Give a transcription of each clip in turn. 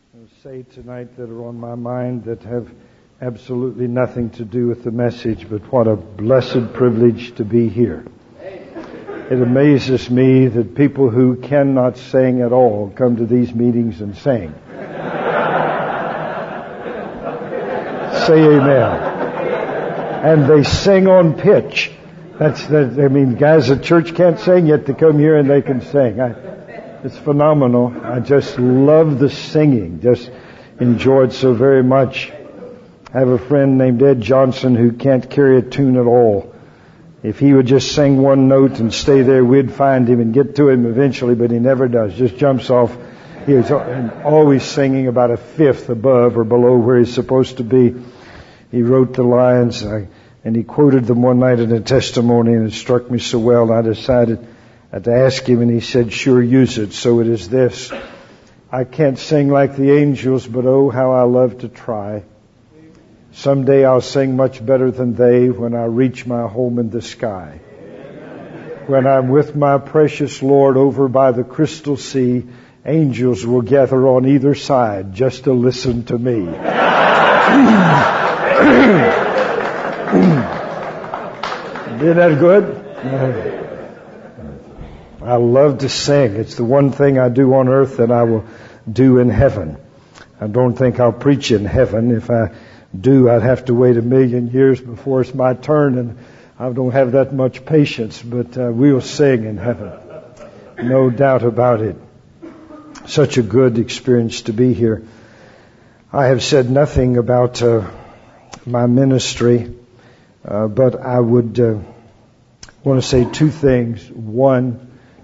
say tonight that are on my mind that have absolutely nothing to do with the message, but what a blessed privilege to be here. It amazes me that people who cannot sing at all come to these meetings and sing. Say amen. And they sing on pitch. Guys at church can't sing, yet they come here and they can sing. It's phenomenal. I just love the singing. Just enjoy it so very much. I have a friend named Ed Johnson who can't carry a tune at all. If he would just sing one note and stay there, we'd find him and get to him eventually, but he never does. Just jumps off. He's always singing about a fifth above or below where he's supposed to be. He wrote the lines, and he quoted them one night in a testimony, and it struck me so well, I decided to ask him, and he said, "Sure, use it." So it is this: I can't sing like the angels, but oh, how I love to try. Someday I'll sing much better than they when I reach my home in the sky. When I'm with my precious Lord over by the crystal sea, angels will gather on either side just to listen to me. Isn't that good? I love to sing. It's the one thing I do on earth that I will do in heaven. I don't think I'll preach in heaven. If I do, I'd have to wait 1,000,000 years before it's my turn, and I don't have that much patience, but we'll sing in heaven. No doubt about it. Such a good experience to be here. I have said nothing about my ministry, but I would want to say two things. One,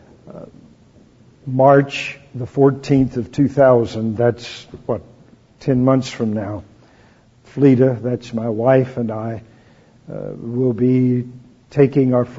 March the 14th of 2000, that's 10 months from now. Fleta, that's my wife, and I will be taking our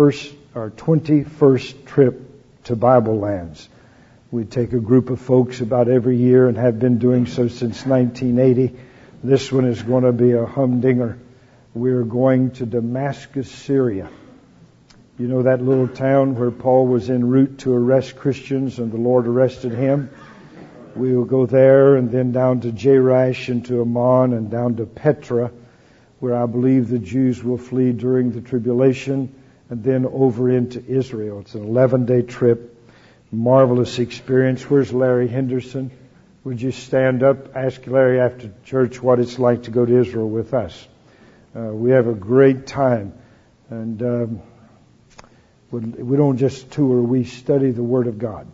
21st trip to Bible Lands. We take a group of folks about every year and have been doing so since 1980. This one is going to be a humdinger. We're going to Damascus, Syria. You know that little town where Paul was en route to arrest Christians and the Lord arrested him? We will go there and then down to Jerash and to Ammon and down to Petra, where I believe the Jews will flee during the tribulation, and then over into Israel. It's an 11-day trip. Marvelous experience. Where's Larry Henderson? Would you stand up? Ask Larry after church what it's like to go to Israel with us. We have a great time. And we don't just tour, we study the Word of God.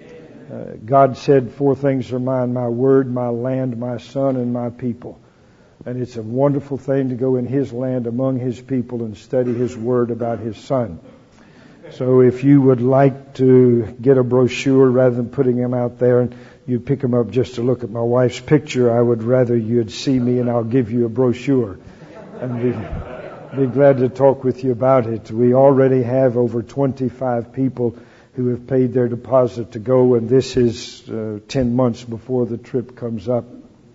God said, 4 things are mine: my word, my land, my son, and my people. And it's a wonderful thing to go in His land among His people and study His word about His Son. So if you would like to get a brochure rather than putting them out there and you pick them up just to look at my wife's picture, I would rather you'd see me and I'll give you a brochure and be glad to talk with you about it. We already have over 25 people who have paid their deposit to go, and this is 10 months before the trip comes up.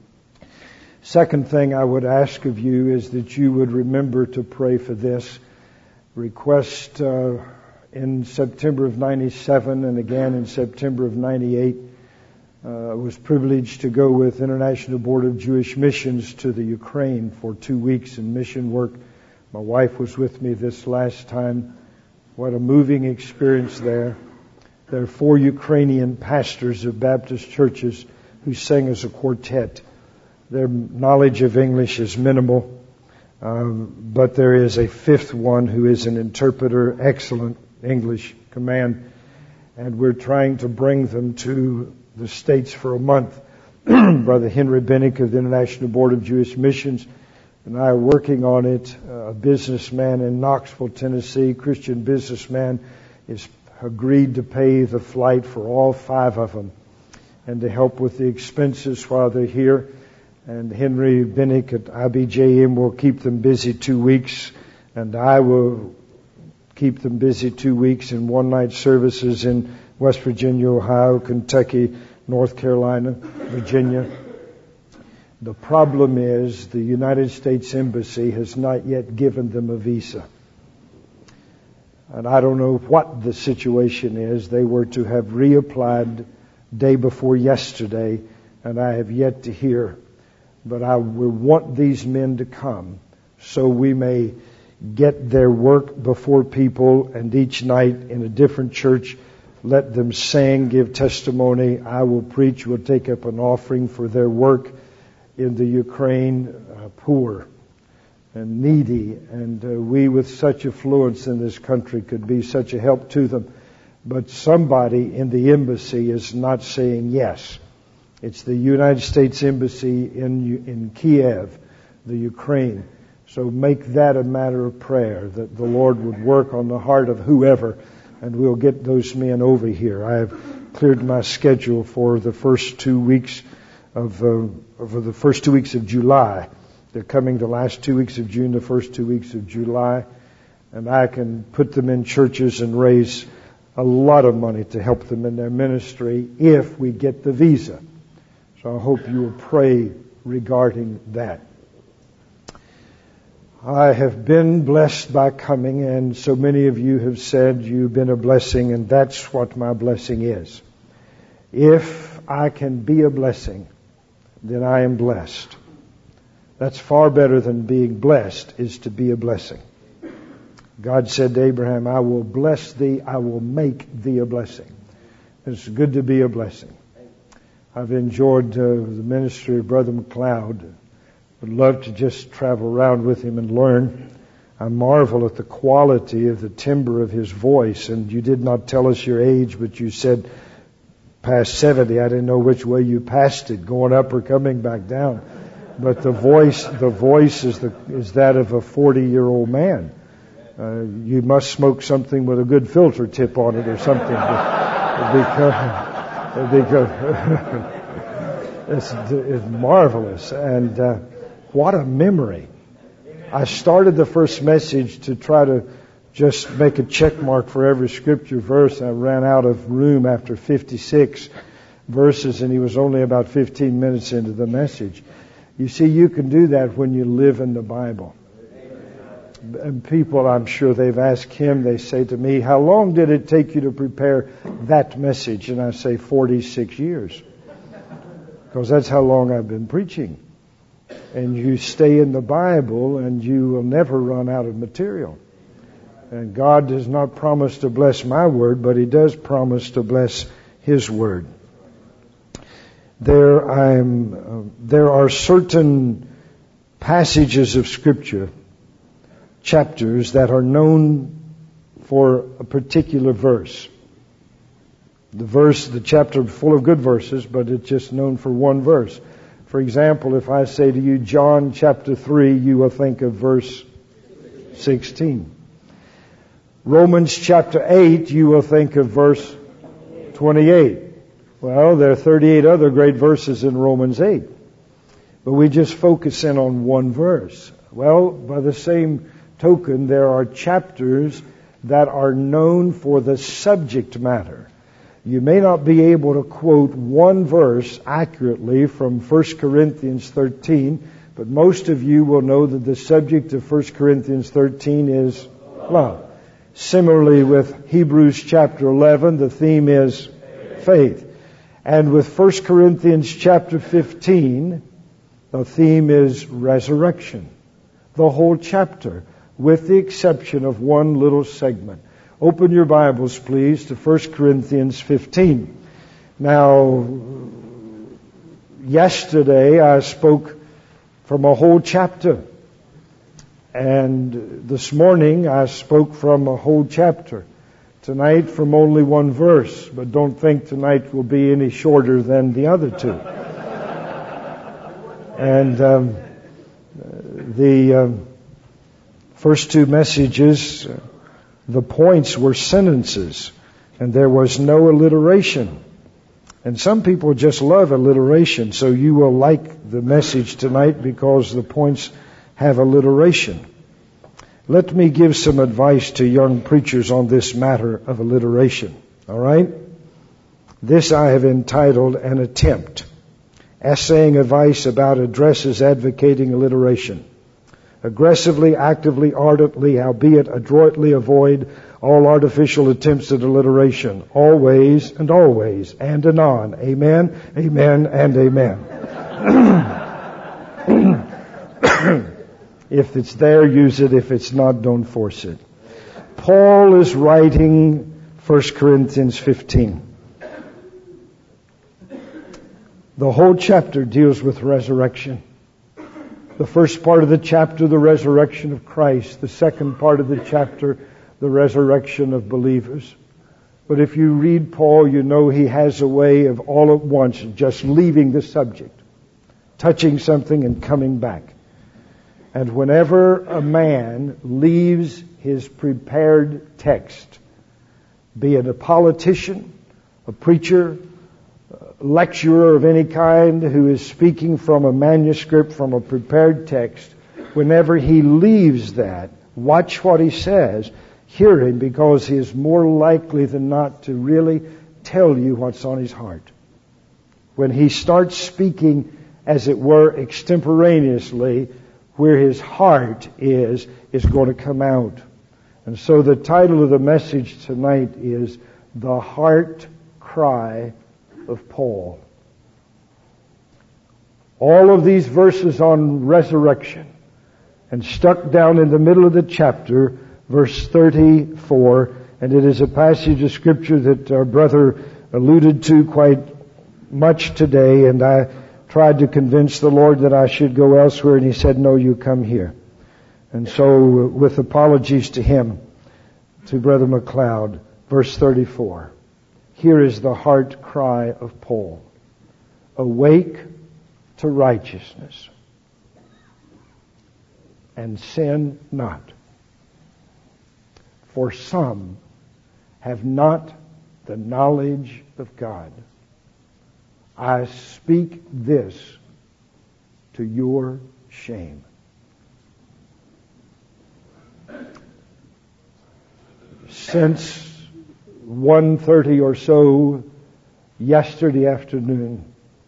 Second thing I would ask of you is that you would remember to pray for this request. In September of 97 and again in September of 98, I was privileged to go with International Board of Jewish Missions to the Ukraine for 2 weeks in mission work. My wife was with me this last time. What a moving experience there. There are 4 Ukrainian pastors of Baptist churches who sang as a quartet. Their knowledge of English is minimal, but there is a 5th one who is an interpreter, excellent English command, and we're trying to bring them to the States for a month. Brother Henry Bennick of the International Board of Jewish Missions and I are working on it. A businessman in Knoxville, Tennessee, Christian businessman, is agreed to pay the flight for all 5 of them and to help with the expenses while they're here. And Henry Bennick at IBJM will keep them busy 2 weeks, and I will keep them busy 2 weeks in one-night services in West Virginia, Ohio, Kentucky, North Carolina, Virginia. The problem is the United States Embassy has not yet given them a visa. And I don't know what the situation is. They were to have reapplied day before yesterday, and I have yet to hear. But I will want these men to come so we may get their work before people, and each night in a different church, let them sing, give testimony. I will preach, will take up an offering for their work in the Ukraine, poor and needy. And we with such affluence in this country could be such a help to them. But somebody in the embassy is not saying yes. It's the United States Embassy in Kiev, the Ukraine. So make that a matter of prayer, that the Lord would work on the heart of whoever, and we'll get those men over here. I have cleared my schedule for the first 2 weeks of July. They're coming the last 2 weeks of June, the first 2 weeks of July, and I can put them in churches and raise a lot of money to help them in their ministry if we get the visa. So I hope you will pray regarding that. I have been blessed by coming, and so many of you have said you've been a blessing, and that's what my blessing is. If I can be a blessing, then I am blessed. That's far better than being blessed, is to be a blessing. God said to Abraham, I will bless thee, I will make thee a blessing. It's good to be a blessing. I've enjoyed the ministry of Brother McLeod. Would love to just travel around with him and learn. I marvel at the quality of the timbre of his voice. And you did not tell us your age, but you said past 70. I didn't know which way you passed it, going up or coming back down. But the voice is that of a 40-year-old man. You must smoke something with a good filter tip on it or something. Because it's marvelous. And what a memory. I started the first message to try to just make a check mark for every scripture verse. I ran out of room after 56 verses, and he was only about 15 minutes into the message. You see, you can do that when you live in the Bible. And people, I'm sure they've asked him, they say to me, how long did it take you to prepare that message? And I say 46 years. Because that's how long I've been preaching. And you stay in the Bible and you will never run out of material. And God does not promise to bless my word, but He does promise to bless His word. There are certain passages of Scripture, chapters, that are known for a particular verse. The chapter full of good verses, but it's just known for one verse. For example, if I say to you John chapter 3, you will think of verse 16. Romans chapter 8, you will think of verse 28. Well, there are 38 other great verses in Romans 8. But we just focus in on one verse. Well, by the same token, there are chapters that are known for the subject matter. You may not be able to quote one verse accurately from 1 Corinthians 13, but most of you will know that the subject of 1 Corinthians 13 is love. Similarly with Hebrews chapter 11, the theme is faith. And with 1 Corinthians chapter 15, the theme is resurrection. The whole chapter, with the exception of one little segment. Open your Bibles, please, to 1 Corinthians 15. Now, yesterday I spoke from a whole chapter. And this morning I spoke from a whole chapter. Tonight from only one verse. But don't think tonight will be any shorter than the other two. And the first two messages, the points were sentences, and there was no alliteration. And some people just love alliteration, so you will like the message tonight because the points have alliteration. Let me give some advice to young preachers on this matter of alliteration. All right? This I have entitled An Attempt. Essaying advice about addresses advocating alliteration. Aggressively, actively, ardently, howbeit adroitly avoid all artificial attempts at alliteration, always and always, and anon. Amen, amen, and amen. If it's there, use it. If it's not, don't force it. Paul is writing 1 Corinthians 15. The whole chapter deals with resurrection. The first part of the chapter, the resurrection of Christ. The second part of the chapter, the resurrection of believers. But if you read Paul, you know he has a way of all at once just leaving the subject, touching something and coming back. And whenever a man leaves his prepared text, be it a politician, a preacher, a lecturer of any kind who is speaking from a manuscript, from a prepared text, whenever he leaves that, watch what he says, hear him, because he is more likely than not to really tell you what's on his heart. When he starts speaking, as it were, extemporaneously, where his heart is going to come out. And so the title of the message tonight is The Heart Cry of Paul. All of these verses on resurrection, and stuck down in the middle of the chapter, verse 34, and it is a passage of Scripture that our brother alluded to quite much today, and I tried to convince the Lord that I should go elsewhere, and He said, no, you come here. And so, with apologies to him, to Brother McLeod, verse 34. Here is the heart cry of Paul. Awake to righteousness, and sin not. For some have not the knowledge of God. I speak this to your shame. Since 1:30 or so yesterday afternoon,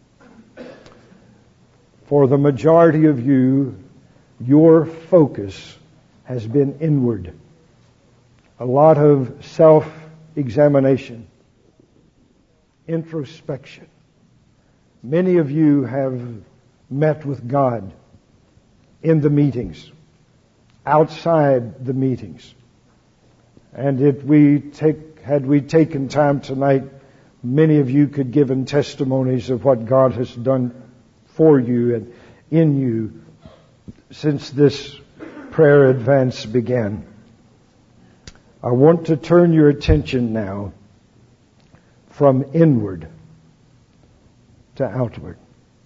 for the majority of you, your focus has been inward. A lot of self-examination, introspection. Many of you have met with God in the meetings, outside the meetings. And had we taken time tonight, many of you could give in testimonies of what God has done for you and in you since this prayer advance began. I want to turn your attention now from inward to outward.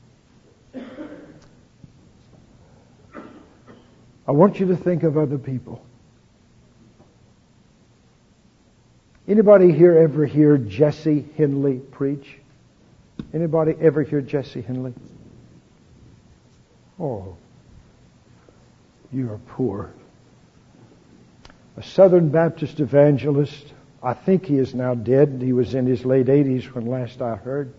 I want you to think of other people. Anybody here ever hear Jesse Henley preach? Anybody ever hear Jesse Henley? Oh, you are poor. A Southern Baptist evangelist. I think he is now dead. He was in his late 80s when last I heard.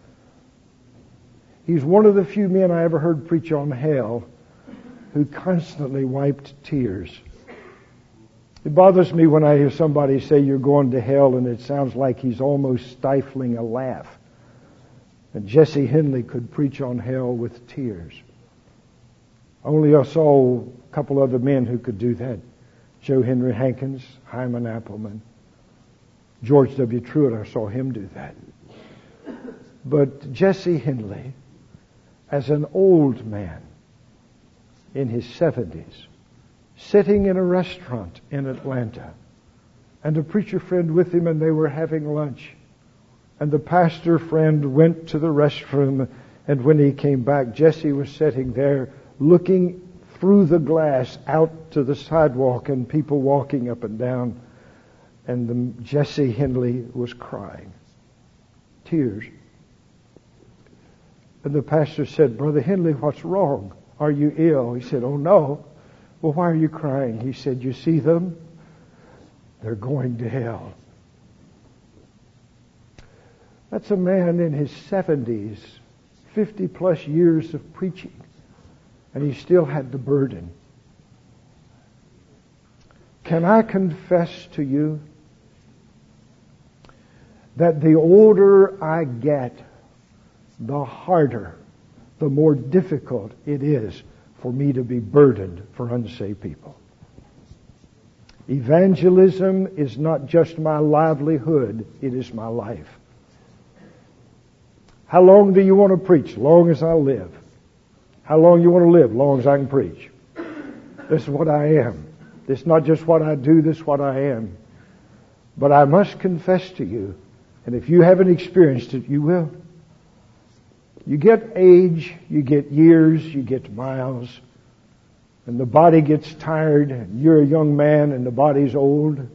He's one of the few men I ever heard preach on hell who constantly wiped tears. It bothers me when I hear somebody say you're going to hell and it sounds like he's almost stifling a laugh. And Jesse Henley could preach on hell with tears. Only I saw a couple other men who could do that. Joe Henry Hankins, Hyman Appleman, George W. Truett, I saw him do that. But Jesse Henley, as an old man in his 70s, sitting in a restaurant in Atlanta, and a preacher friend with him, and they were having lunch. And the pastor friend went to the restroom, and when he came back, Jesse was sitting there looking through the glass out to the sidewalk and people walking up and down. And Jesse Henley was crying. Tears. And the pastor said, Brother Henley, what's wrong? Are you ill? He said, oh no. Well, why are you crying? He said, you see them? They're going to hell. That's a man in his 70s, 50 plus years of preaching. And he still had the burden. Can I confess to you that the older I get, the harder, the more difficult it is for me to be burdened for unsaved people. Evangelism is not just my livelihood, it is my life. How long do you want to preach? Long as I live. How long you want to live? Long as I can preach. This is what I am. This is not just what I do, this is what I am. But I must confess to you, and if you haven't experienced it, you will. You get age, you get years, you get miles, and the body gets tired, and you're a young man and the body's old.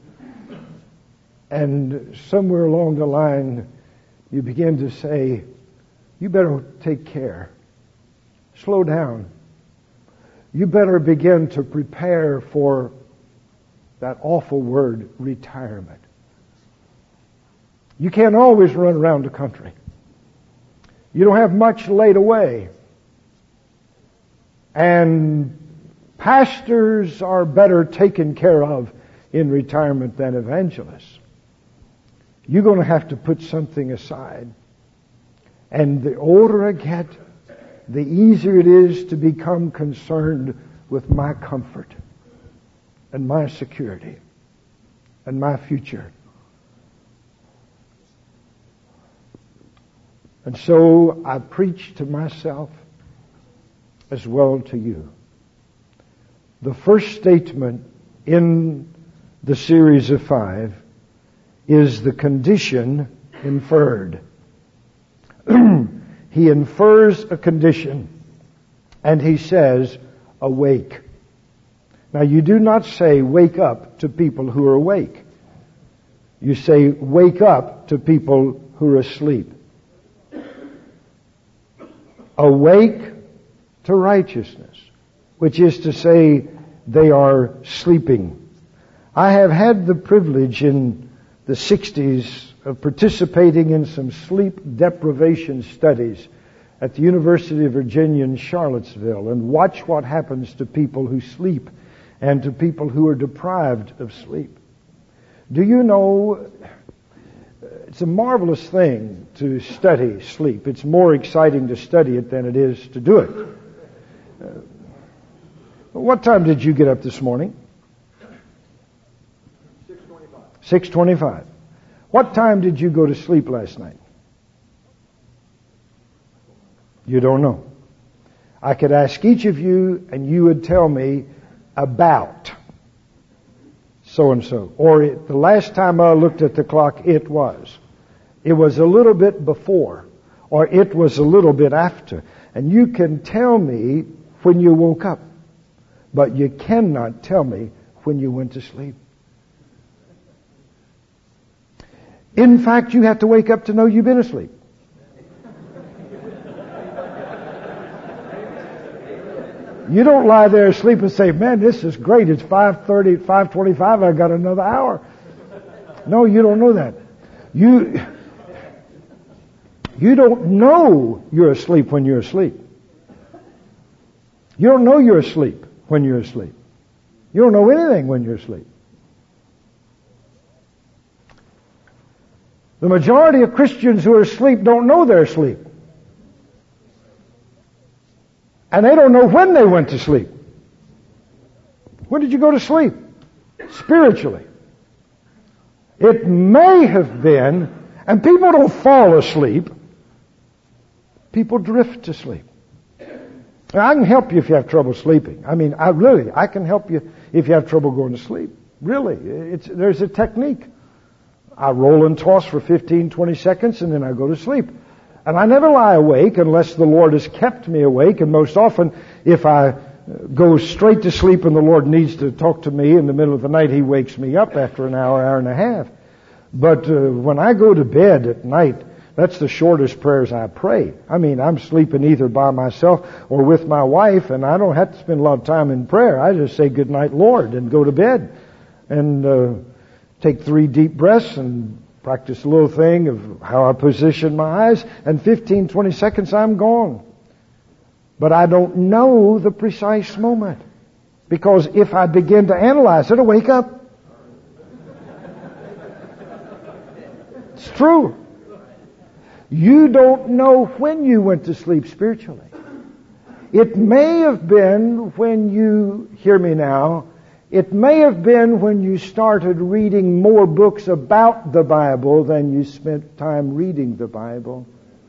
And somewhere along the line, you begin to say, you better take care. Slow down. You better begin to prepare for that awful word, retirement. You can't always run around the country. You don't have much laid away. And pastors are better taken care of in retirement than evangelists. You're going to have to put something aside. And the older I get, the easier it is to become concerned with my comfort and my security and my future. And so I preach to myself as well to you. The first statement in the series of 5 is the condition inferred. He infers a condition, and he says, awake. Now, you do not say wake up to people who are awake. You say wake up to people who are asleep. Awake to righteousness, which is to say they are sleeping. I have had the privilege in the 60s of participating in some sleep deprivation studies at the University of Virginia in Charlottesville, and watch what happens to people who sleep and to people who are deprived of sleep. Do you know, it's a marvelous thing to study sleep. It's more exciting to study it than it is to do it. What time did you get up this morning? 6:25. What time did you go to sleep last night? You don't know. I could ask each of you and you would tell me about so-and-so. Or the last time I looked at the clock, it was a little bit before, or it was a little bit after. And you can tell me when you woke up, but you cannot tell me when you went to sleep. In fact, you have to wake up to know you've been asleep. You don't lie there asleep and say, man, this is great. It's 5:30, 5:25, I've got another hour. No, you don't know that. You don't know you're asleep when you're asleep. You don't know you're asleep when you're asleep. You don't know anything when you're asleep. The majority of Christians who are asleep don't know they're asleep. And they don't know when they went to sleep. When did you go to sleep? Spiritually. It may have been, and people don't fall asleep, people drift to sleep. Now, I can help you if you have trouble sleeping. I mean, I can help you if you have trouble going to sleep. Really, there's a technique. I roll and toss for 15, 20 seconds, and then I go to sleep. And I never lie awake unless the Lord has kept me awake. And most often, if I go straight to sleep and the Lord needs to talk to me in the middle of the night, He wakes me up after an hour, hour and a half. But when I go to bed at night, that's the shortest prayers I pray. I mean, I'm sleeping either by myself or with my wife, and I don't have to spend a lot of time in prayer. I just say, good night, Lord, and go to bed. And take 3 deep breaths and practice a little thing of how I position my eyes, and 15, 20 seconds I'm gone. But I don't know the precise moment. Because if I begin to analyze it, I'll wake up. It's true. You don't know when you went to sleep spiritually. It may have been when you, hear me now, it may have been when you started reading more books about the Bible than you spent time reading the Bible.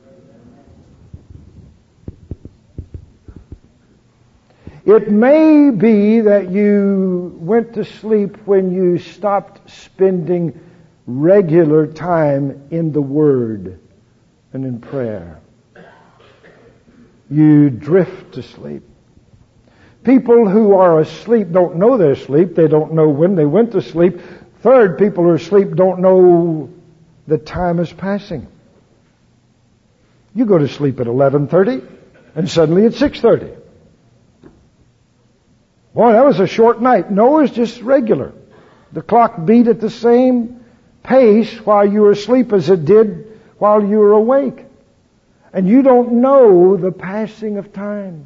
It may be that you went to sleep when you stopped spending regular time in the Word and in prayer. You drift to sleep. People who are asleep don't know they're asleep. They don't know when they went to sleep. Third, people who are asleep don't know the time is passing. You go to sleep at 11:30 and suddenly it's 6:30. Boy, that was a short night. No, it's just regular. The clock beat at the same pace while you were asleep as it did while you were awake. And you don't know the passing of time.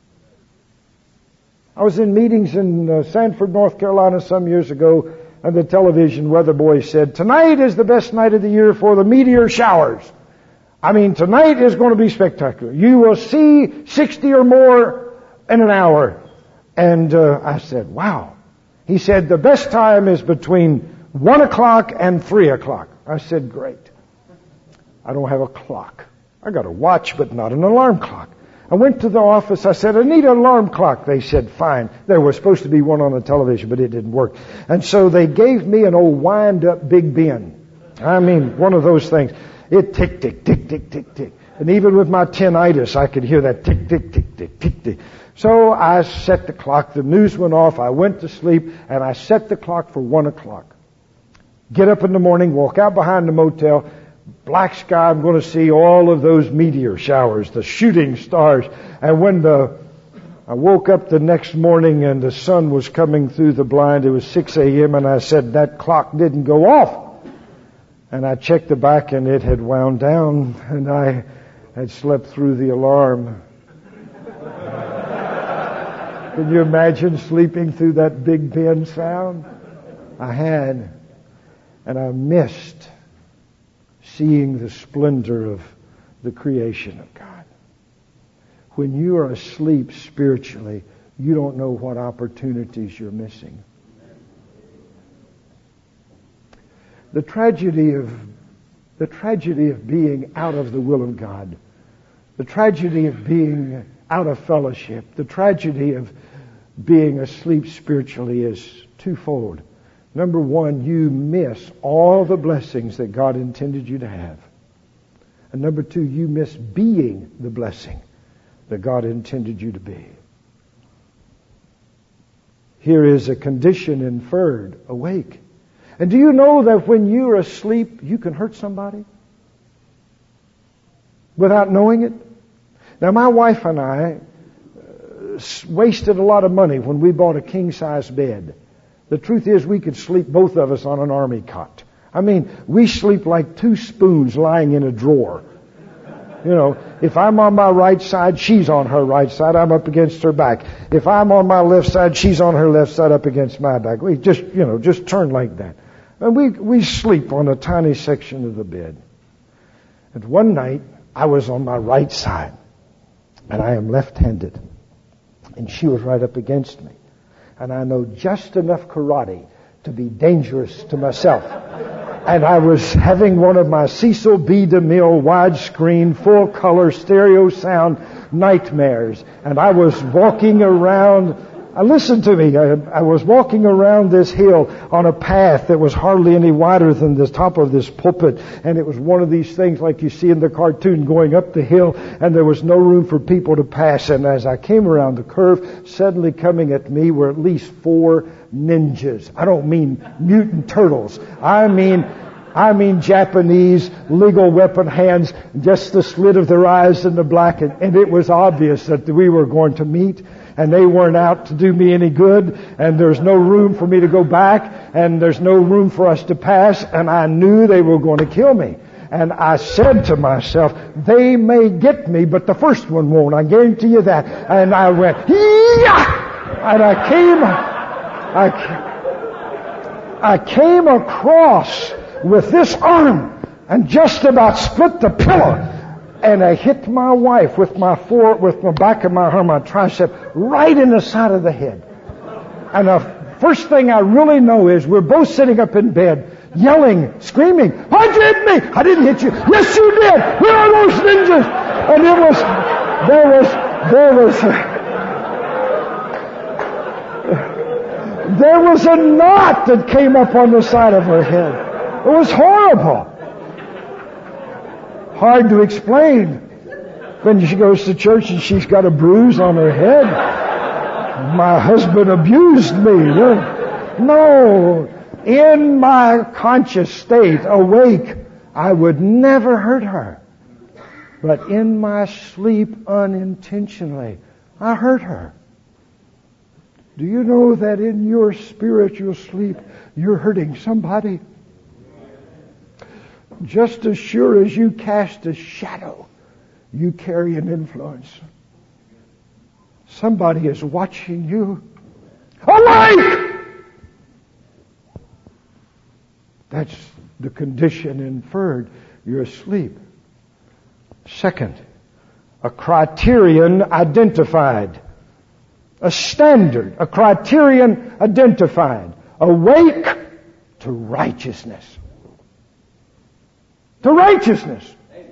I was in meetings in Sanford, North Carolina some years ago, and the television weather boy said, "Tonight is the best night of the year for the meteor showers. I mean, tonight is going to be spectacular. You will see 60 or more in an hour." And I said, "Wow." He said, "The best time is between 1 o'clock and 3 o'clock. I said, "Great. I don't have a clock. I got a watch, but not an alarm clock." I went to the office. I said, "I need an alarm clock." They said, "Fine." There was supposed to be one on the television, but it didn't work. And so they gave me an old wind-up Big Ben. I mean, one of those things. It tick, tick, tick, tick, tick, tick. And even with my tinnitus, I could hear that tick, tick, tick, tick, tick, tick. So I set the clock. The news went off. I went to sleep, and I set the clock for 1 o'clock. Get up in the morning, walk out behind the motel. Black sky, I'm going to see all of those meteor showers, the shooting stars. And when I woke up the next morning and the sun was coming through the blind, it was 6 a.m., and I said, "That clock didn't go off." And I checked the back, and it had wound down, and I had slept through the alarm. Can you imagine sleeping through that Big Ben sound? I had. And I missed seeing the splendor of the creation of God. When you are asleep spiritually, you don't know what opportunities you're missing. The tragedy of being out of the will of God, the tragedy of being out of fellowship, the tragedy of being asleep spiritually is twofold. Number one, you miss all the blessings that God intended you to have. And number two, you miss being the blessing that God intended you to be. Here is a condition inferred, awake. And do you know that when you're asleep, you can hurt somebody without knowing it? Now, my wife and I wasted a lot of money when we bought a king-size bed. The truth is, we could sleep, both of us, on an army cot. I mean, we sleep like two spoons lying in a drawer. You know, if I'm on my right side, she's on her right side, I'm up against her back. If I'm on my left side, she's on her left side, up against my back. We just turn like that. And we sleep on a tiny section of the bed. And one night, I was on my right side, and I am left-handed. And she was right up against me. And I know just enough karate to be dangerous to myself. And I was having one of my Cecil B. DeMille widescreen, full-color stereo sound nightmares. And I was walking around. Listen to me. I was walking around this hill on a path that was hardly any wider than the top of this pulpit. And it was one of these things like you see in the cartoon going up the hill, and there was no room for people to pass. And as I came around the curve, suddenly coming at me were at least 4 ninjas. I don't mean mutant turtles. I mean Japanese legal weapon hands, just the slit of their eyes in the black. And it was obvious that we were going to meet. And they weren't out to do me any good, and there's no room for me to go back, and there's no room for us to pass, and I knew they were going to kill me. And I said to myself, they may get me, but the first one won't. I guarantee you that. And I went, yeah! And I came across with this arm and just about split the pillow. And I hit my wife with my back of my arm, my tricep, right in the side of the head. And the first thing I really know is we're both sitting up in bed, yelling, screaming, "Why'd you hit me?" "I didn't hit you." "Yes, you did. Where are those ninjas?" And there was a knot that came up on the side of her head. It was horrible. Hard to explain when she goes to church and she's got a bruise on her head. My husband abused me. No. In my conscious state, awake, I would never hurt her. But in my sleep, unintentionally, I hurt her. Do you know that in your spiritual sleep, you're hurting somebody? Just as sure as you cast a shadow, you carry an influence. Somebody is watching you. Awake! That's the condition inferred. You're asleep. Second, a criterion identified. A standard, a criterion identified. Awake to righteousness. To righteousness.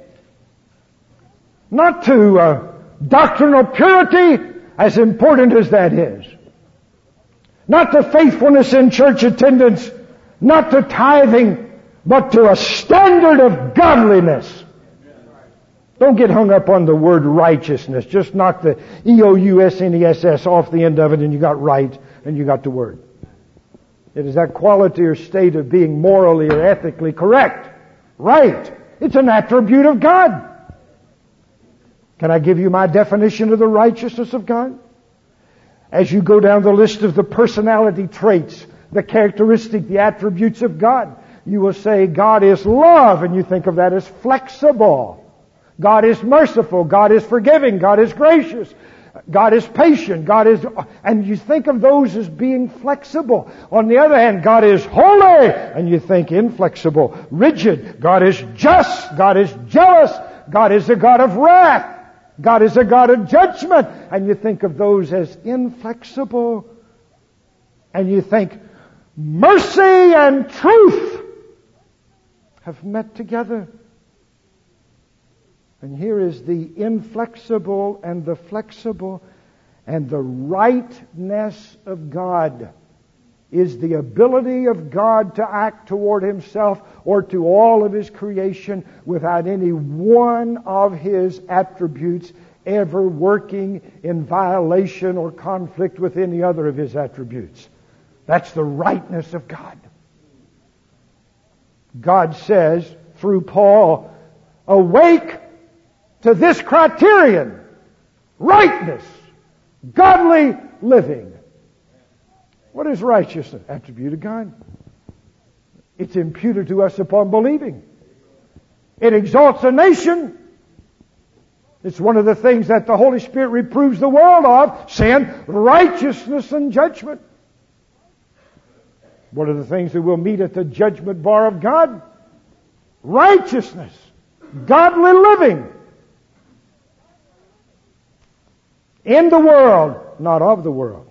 Not to doctrinal purity, as important as that is. Not to faithfulness in church attendance, not to tithing, but to a standard of godliness. Don't get hung up on the word righteousness. Just knock the EOUSNESS off the end of it and you got right and you got the word. It is that quality or state of being morally or ethically correct. Right. It's an attribute of God. Can I give you my definition of the righteousness of God? As you go down the list of the personality traits, the characteristic, the attributes of God, you will say God is love, and you think of that as flexible. God is merciful. God is forgiving. God is gracious. God is patient. And you think of those as being flexible. On the other hand, God is holy, and you think inflexible, rigid. God is just. God is jealous. God is a God of wrath. God is a God of judgment. And you think of those as inflexible. And you think mercy and truth have met together. And here is the inflexible and the flexible, and the rightness of God is the ability of God to act toward Himself or to all of His creation without any one of His attributes ever working in violation or conflict with any other of His attributes. That's the rightness of God. God says through Paul, awake to this criterion, rightness, godly living. What is righteousness? Attribute of God. It's imputed to us upon believing. It exalts a nation. It's one of the things that the Holy Spirit reproves the world of, sin, righteousness, and judgment. What are the things that we'll meet at the judgment bar of God? Righteousness, godly living. In the world, not of the world.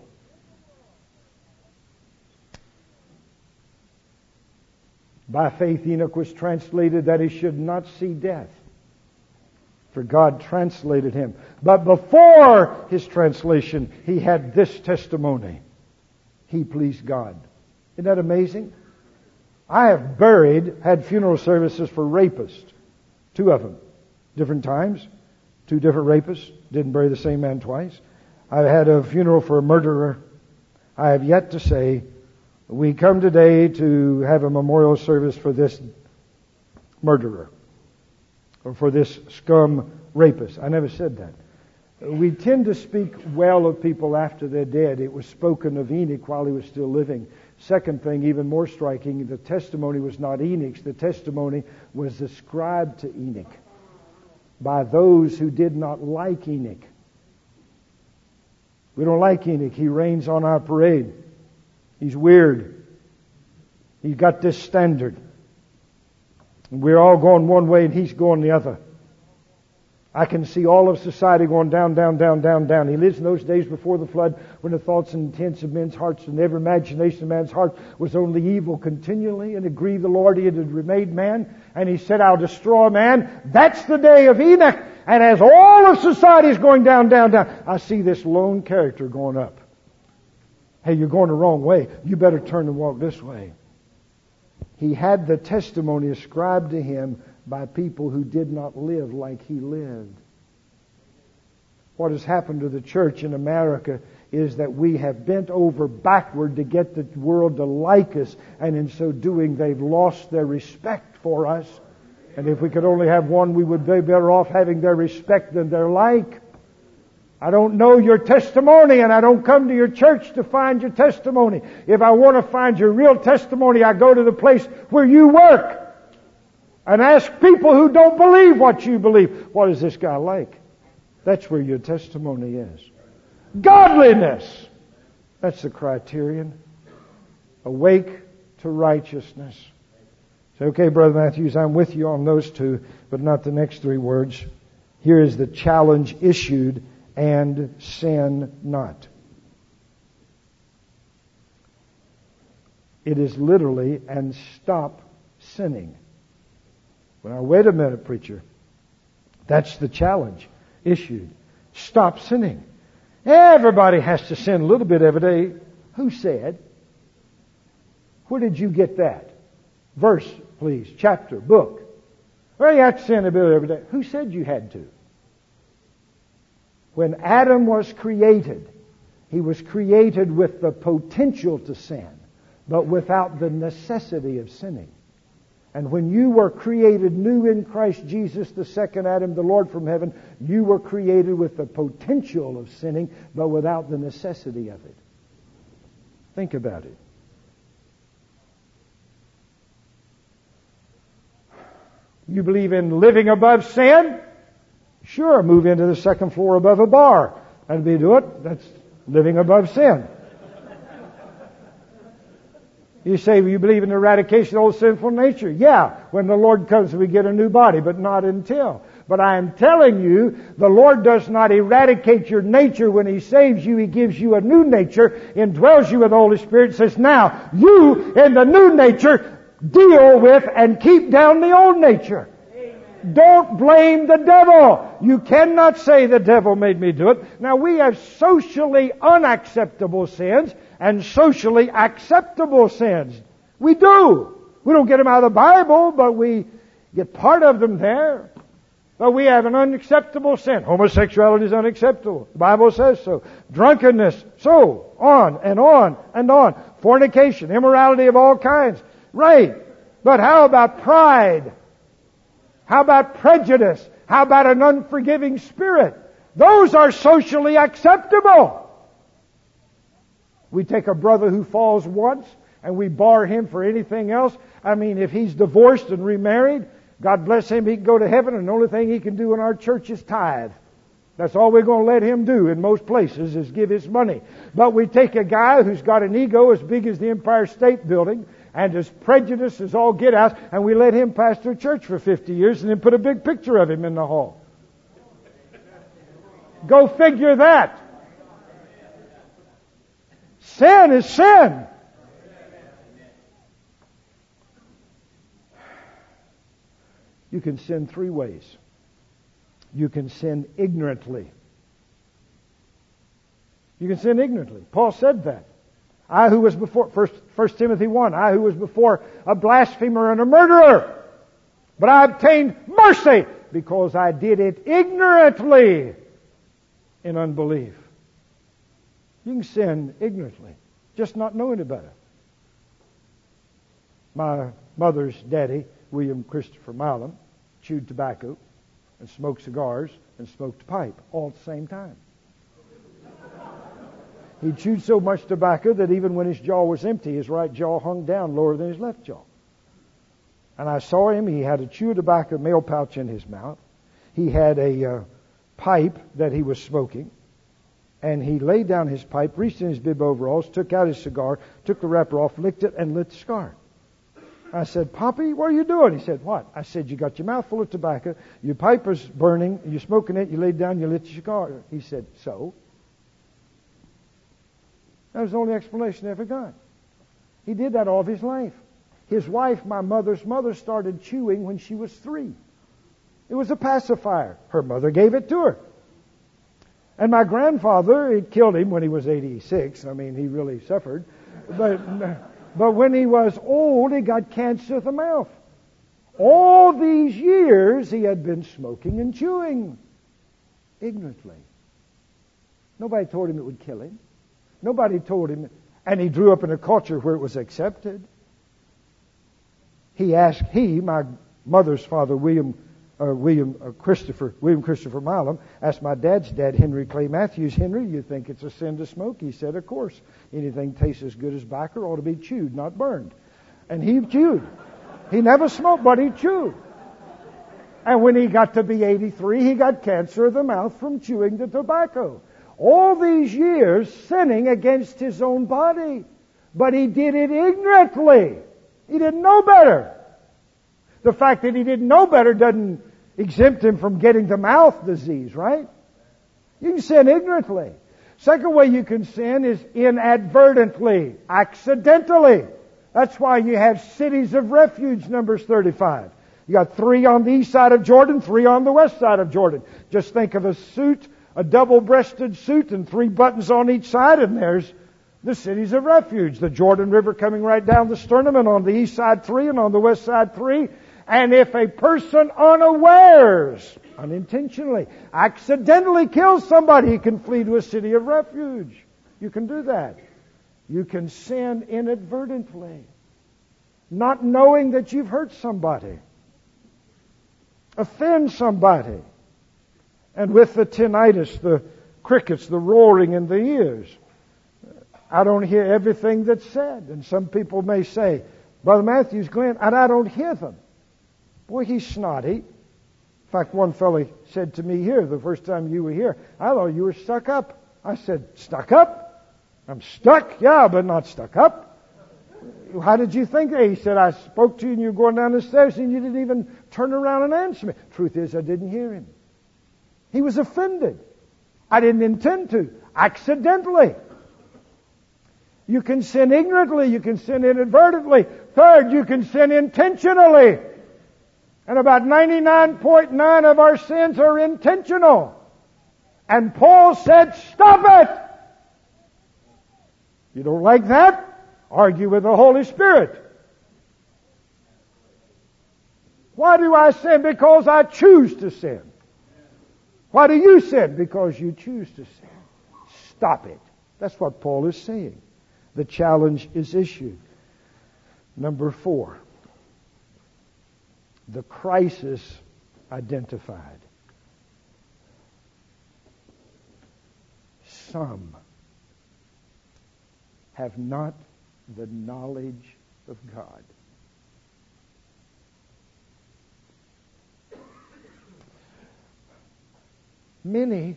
By faith Enoch was translated that he should not see death. For God translated him. But before his translation, he had this testimony. He pleased God. Isn't that amazing? I have had funeral services for rapists. 2 of them. Different times. 2 different rapists. Didn't bury the same man twice. I've had a funeral for a murderer. I have yet to say, we come today to have a memorial service for this murderer. Or for this scum rapist. I never said that. We tend to speak well of people after they're dead. It was spoken of Enoch while he was still living. Second thing, even more striking, the testimony was not Enoch's. The testimony was ascribed to Enoch by those who did not like Enoch. We don't like Enoch. He rains on our parade. He's weird. He's got this standard. We're all going one way and he's going the other. I can see all of society going down, down, down, down, down. He lives in those days before the flood when the thoughts and intents of men's hearts and every imagination of man's heart was only evil continually, and it grieved the Lord he had remade man. And he said, I'll destroy man. That's the day of Enoch. And as all of society is going down, down, down, I see this lone character going up. Hey, you're going the wrong way. You better turn and walk this way. He had the testimony ascribed to him by people who did not live like he lived. What has happened to the church in America is that we have bent over backward to get the world to like us, and in so doing they've lost their respect for us. And if we could only have one, we would be better off having their respect than their like. I don't know your testimony, and I don't come to your church to find your testimony. If I want to find your real testimony, I go to the place where you work and ask people who don't believe what you believe, what is this guy like? That's where your testimony is. Godliness. That's the criterion. Awake to righteousness. Say, okay, Brother Matthews, I'm with you on those two, but not the next three words. Here is the challenge issued: and sin not. It is literally, and stop sinning. Well, now, wait a minute, preacher. That's the challenge issued. Stop sinning. Everybody has to sin a little bit every day. Who said? Where did you get that? Verse, please. Chapter, book. Well, you have to sin a bit every day. Who said you had to? When Adam was created, he was created with the potential to sin, but without the necessity of sinning. And when you were created new in Christ Jesus, the second Adam, the Lord from heaven, you were created with the potential of sinning, but without the necessity of it. Think about it. You believe in living above sin? Sure, move into the second floor above a bar. That'd be do it. That's living above sin. You say, well, you believe in the eradication of old sinful nature? Yeah, when the Lord comes we get a new body, but not until. But I am telling you, the Lord does not eradicate your nature when He saves you. He gives you a new nature, indwells you with the Holy Spirit, says, now, you in the new nature, deal with and keep down the old nature. Don't blame the devil. You cannot say the devil made me do it. Now, we have socially unacceptable sins and socially acceptable sins. We do. We don't get them out of the Bible, but we get part of them there. But we have an unacceptable sin. Homosexuality is unacceptable. The Bible says so. Drunkenness, so on and on and on. Fornication, immorality of all kinds. Right. But how about pride? How about prejudice? How about an unforgiving spirit? Those are socially acceptable. We take a brother who falls once and we bar him for anything else. I mean, if he's divorced and remarried, God bless him, he can go to heaven, and the only thing he can do in our church is tithe. That's all we're going to let him do in most places, is give his money. But we take a guy who's got an ego as big as the Empire State Building and as prejudiced as all get out, and we let him pastor a church for 50 years and then put a big picture of him in the hall. Go figure that. Sin is sin. You can sin three ways. You can sin ignorantly. You can sin ignorantly. Paul said that. I who was before, 1 Timothy 1, I who was before a blasphemer and a murderer, but I obtained mercy because I did it ignorantly in unbelief. You can sin ignorantly, just not knowing about it. My mother's daddy, William Christopher Milam, chewed tobacco and smoked cigars and smoked a pipe all at the same time. He chewed so much tobacco that even when his jaw was empty, his right jaw hung down lower than his left jaw. And I saw him. He had a chew of tobacco mail pouch in his mouth. He had a pipe that he was smoking. And he laid down his pipe, reached in his bib overalls, took out his cigar, took the wrapper off, licked it, and lit the cigar. I said, Poppy, what are you doing? He said, what? I said, you got your mouth full of tobacco, your pipe is burning, you're smoking it, you laid down, you lit your cigar. He said, so? That was the only explanation I ever got. He did that all of his life. His wife, my mother's mother, started chewing when she was 3. It was a pacifier. Her mother gave it to her. And my grandfather, it killed him when he was 86. I mean, he really suffered. But when he was old, he got cancer of the mouth. All these years, he had been smoking and chewing ignorantly. Nobody told him it would kill him. Nobody told him. And he grew up in a culture where it was accepted. My mother's father, William Christopher Milam, asked my dad's dad, Henry Clay Matthews, Henry, you think it's a sin to smoke? He said, of course. Anything tastes as good as tobacco ought to be chewed, not burned. And he chewed. He never smoked, but he chewed. And when he got to be 83, he got cancer of the mouth from chewing the tobacco. All these years sinning against his own body. But he did it ignorantly. He didn't know better. The fact that he didn't know better doesn't exempt him from getting the mouth disease, right? You can sin ignorantly. Second way you can sin is inadvertently, accidentally. That's why you have cities of refuge, Numbers 35. You got 3 on the east side of Jordan, 3 on the west side of Jordan. Just think of a suit, a double-breasted suit, and 3 buttons on each side, and there's the cities of refuge. The Jordan River coming right down the sternum, and on the east side 3, and on the west side 3. And if a person unawares, unintentionally, accidentally kills somebody, he can flee to a city of refuge. You can do that. You can sin inadvertently, not knowing that you've hurt somebody, offend somebody. And with the tinnitus, the crickets, the roaring in the ears, I don't hear everything that's said. And some people may say, Brother Matthews, Glenn, and I don't hear them. Boy, he's snotty. In fact, one fellow said to me here, the first time you were here, I thought you were stuck up. I said, stuck up? I'm stuck? Yeah, but not stuck up. How did you think that? He said, I spoke to you and you were going down the stairs and you didn't even turn around and answer me. Truth is, I didn't hear him. He was offended. I didn't intend to. Accidentally. You can sin ignorantly. You can sin inadvertently. Third, you can sin intentionally. And about 99.9 of our sins are intentional. And Paul said, stop it! You don't like that? Argue with the Holy Spirit. Why do I sin? Because I choose to sin. Why do you sin? Because you choose to sin. Stop it. That's what Paul is saying. The challenge is issued. Number 4. The crisis identified. Some have not the knowledge of God. Many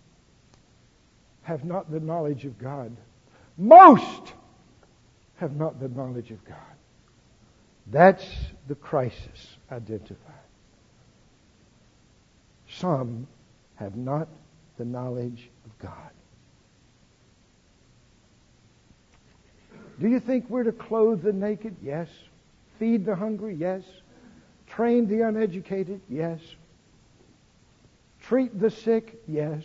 have not the knowledge of God. Most have not the knowledge of God. That's the crisis identified. Some have not the knowledge of God. Do you think we're to clothe the naked? Yes. Feed the hungry? Yes. Train the uneducated? Yes. Treat the sick? Yes.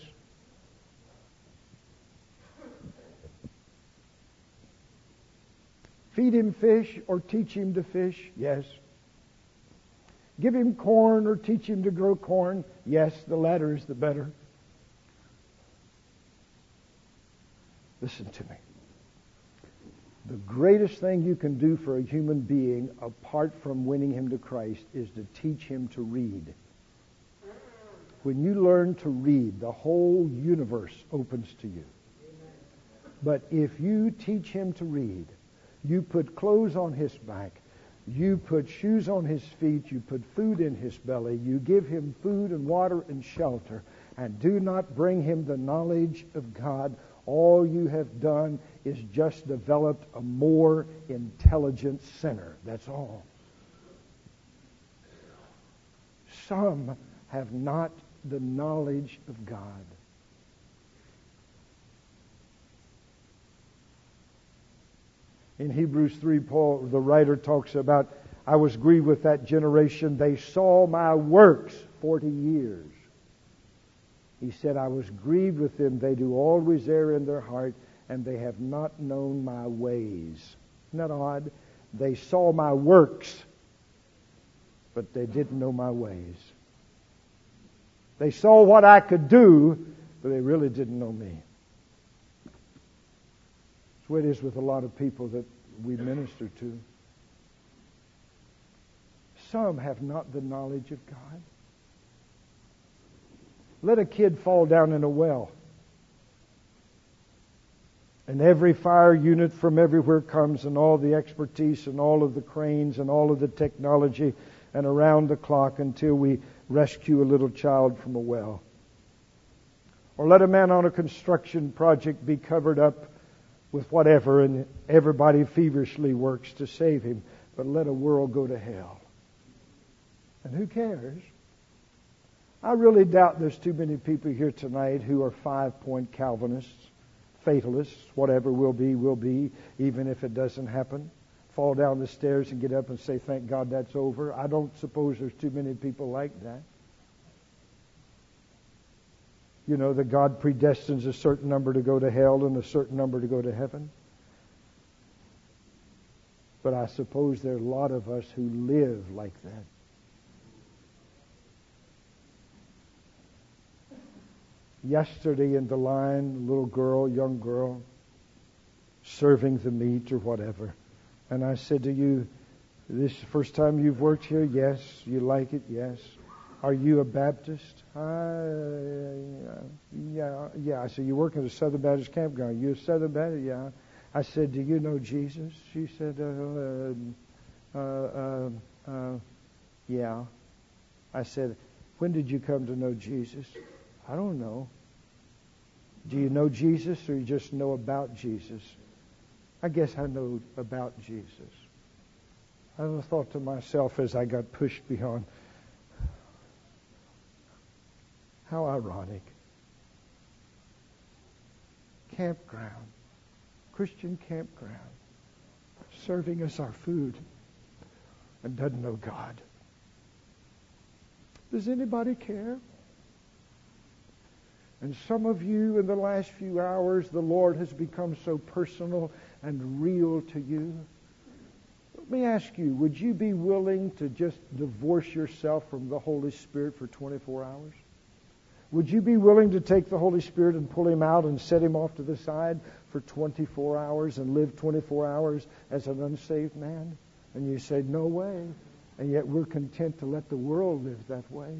Feed him fish or teach him to fish? Yes. Give him corn or teach him to grow corn? Yes, the latter is the better. Listen to me. The greatest thing you can do for a human being, apart from winning him to Christ, is to teach him to read. When you learn to read, the whole universe opens to you. But if you teach him to read, you put clothes on his back, you put shoes on his feet, you put food in his belly, you give him food and water and shelter, and do not bring him the knowledge of God, all you have done is just developed a more intelligent sinner. That's all. Some have not the knowledge of God. In Hebrews 3, Paul, the writer, talks about, I was grieved with that generation. They saw my works 40 years. He said, I was grieved with them. They do always err in their heart, and they have not known my ways. Isn't that odd? They saw my works, but they didn't know my ways. They saw what I could do, but they really didn't know me. That's what it is with a lot of people that we minister to. Some have not the knowledge of God. Let a kid fall down in a well, and every fire unit from everywhere comes, and all the expertise and all of the cranes and all of the technology, and around the clock until we rescue a little child from a well. Or let a man on a construction project be covered up with whatever, and everybody feverishly works to save him, but let a world go to hell. And who cares? I really doubt there's too many people here tonight who are 5-point Calvinists, fatalists, whatever will be, even if it doesn't happen. Fall down the stairs and get up and say, thank God that's over. I don't suppose there's too many people like that. You know that God predestines a certain number to go to hell and a certain number to go to heaven. But I suppose there are a lot of us who live like that. Yesterday in the line, a little girl, young girl, serving the meat or whatever. And I said to you, this is the first time you've worked here? Yes. You like it? Yes. Are you a Baptist? Yeah. I said, you work at a Southern Baptist campground. You a Southern Baptist? Yeah. I said, do you know Jesus? She said, yeah. I said, when did you come to know Jesus? I don't know. Do you know Jesus or you just know about Jesus? I guess I know about Jesus. I thought to myself as I got pushed beyond, how ironic. Campground, Christian campground, serving us our food and doesn't know God. Does anybody care? And some of you in the last few hours, the Lord has become so personal and real to you. Let me ask you, would you be willing to just divorce yourself from the Holy Spirit for 24 hours? Would you be willing to take the Holy Spirit and pull Him out and set Him off to the side for 24 hours and live 24 hours as an unsaved man? And you say, no way. And yet we're content to let the world live that way.